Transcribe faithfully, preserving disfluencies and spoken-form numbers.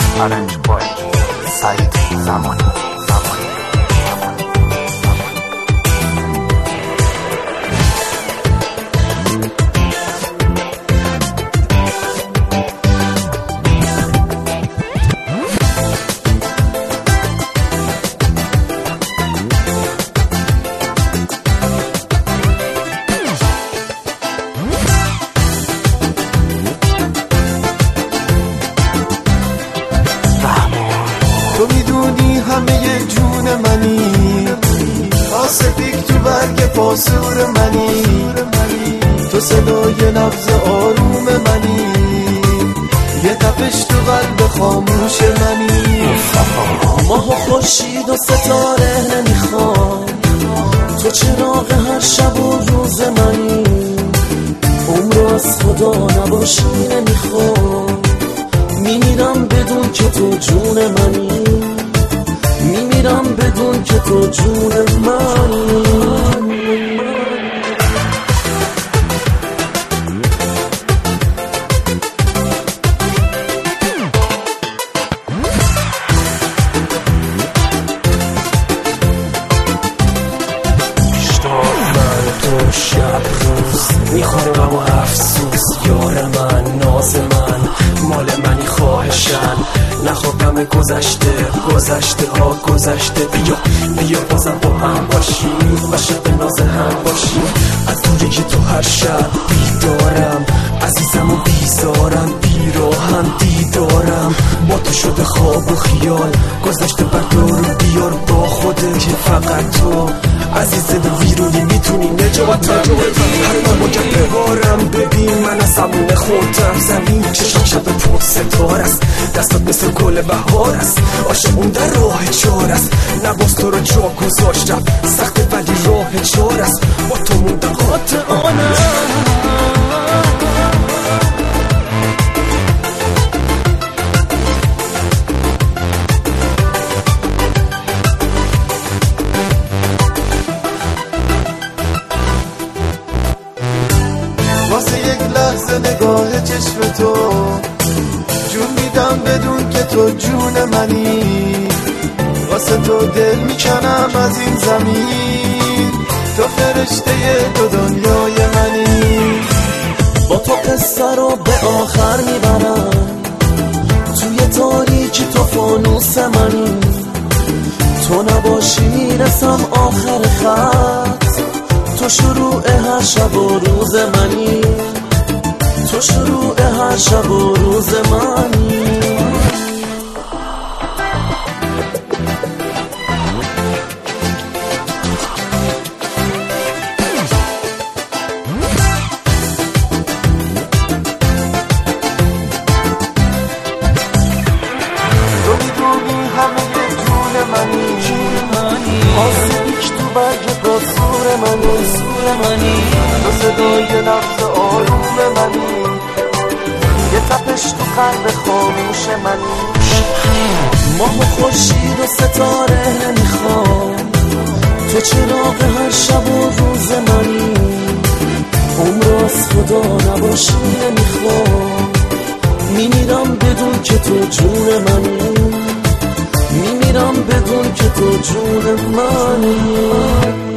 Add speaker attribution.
Speaker 1: Arrange boy Said Zamani
Speaker 2: تو میدونی همه جون منی، آسفیک تو برگ پاسور منی، تو صدای نبض آروم منی، یه تپش تو قلب خاموش منی. ماه و خورشید و ستاره نمیخوام، تو چراغ هر شب و روز منی، عمر از خدا نباشی نمیخوام، میمیرم بدون که تو جون منی، میمیرم بدون که تو جون منی. تو شب روز میخورم و افسوس، یار من ناز من مال منی خواهشن، نخوابم گذشته گذشته ها گذشته، بیا بیا بازم با هم باشیم، عاشق ناز هم باشیم، از دوری که تو هر شب بیدارم، عزیزم و بیزارم، بیراهم دیدارم، با تو شده خواب و خیال، گذشته بردار و بیار با خوده که فقط تو عزیز دل ویرونی میتونی نجاتم بدی. هر موجب ببارم ببین من از همون خوردم زمین، چشم شب پر ستاره است، دستات مثل گل بهار است، عاشق اون در راه چار است، نباز تو رو جا گذاشتم سخته ولی راه چار است، با تو موندم قاطعانه. واسه یک لحظه نگاه چشم تو جون میدم بدون که تو جون منی، واسه تو دل میکنم از این زمین، تو فرشته دو دنیای منی. با تو قصه رو به آخر میبرم، توی تاریکی تو فانوس منی، تو نباشی میرسم آخر خط، تو شروع هر شب و روز منی، تو شروع هر شب و روز منی. تو میدونی همه جون منی، آسیبیش تو برگ پاسور منی، منی تو صدای نبض آروم منی، یه تپش تو قلب خاموش منی. ماه و خورشید و ستاره نمیخوام، تو چراغ هر شب و روز منی، عمر از خدا نباشی نمیخوام، میمیرم بدون که تو جون منی، میمیرم بدون که تو جون منی.